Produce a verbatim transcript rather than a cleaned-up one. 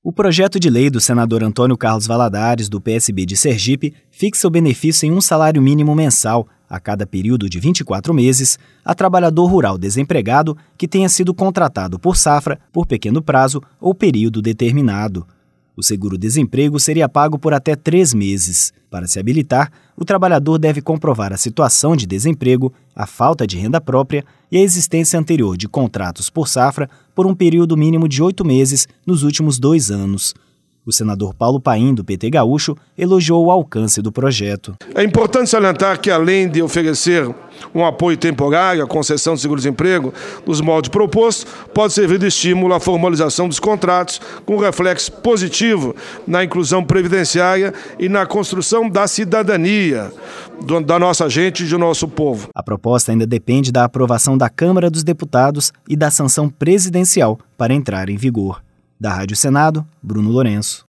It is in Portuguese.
O projeto de lei do senador Antônio Carlos Valadares, do P S B de Sergipe, fixa o benefício em um salário mínimo mensal, a cada período de vinte e quatro meses, a trabalhador rural desempregado que tenha sido contratado por safra, por pequeno prazo ou período determinado. O seguro-desemprego seria pago por até três meses. Para se habilitar, o trabalhador deve comprovar a situação de desemprego, a falta de renda própria e a existência anterior de contratos por safra por um período mínimo de oito meses nos últimos dois anos. O senador Paulo Paim, do P T Gaúcho, elogiou o alcance do projeto. É importante salientar que, além de oferecer um apoio temporário, a concessão de seguro-desemprego, nos moldes propostos, pode servir de estímulo à formalização dos contratos, com reflexo positivo na inclusão previdenciária e na construção da cidadania do, da nossa gente e do nosso povo. A proposta ainda depende da aprovação da Câmara dos Deputados e da sanção presidencial para entrar em vigor. Da Rádio Senado, Bruno Lourenço.